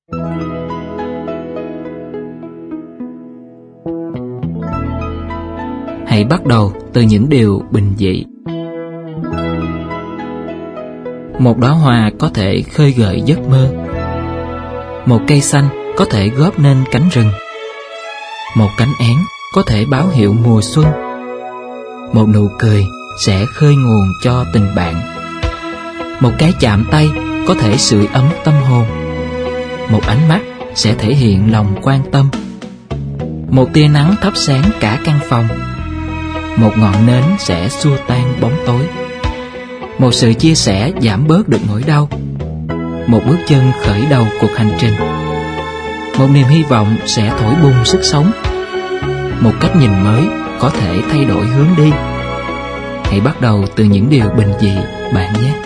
Hãy bắt đầu từ những điều bình dị. Một đóa hoa có thể khơi gợi giấc mơ. Một cây xanh có thể góp nên cánh rừng. Một cánh én có thể báo hiệu mùa xuân. Một nụ cười sẽ khơi nguồn cho tình bạn. Một cái chạm tay có thể sưởi ấm tâm hồn. Một ánh mắt sẽ thể hiện lòng quan tâm. Một tia nắng thắp sáng cả căn phòng. Một ngọn nến sẽ xua tan bóng tối. Một sự chia sẻ giảm bớt được nỗi đau. Một bước chân khởi đầu cuộc hành trình. Một niềm hy vọng sẽ thổi bùng sức sống. Một cách nhìn mới có thể thay đổi hướng đi. Hãy bắt đầu từ những điều bình dị bạn nhé.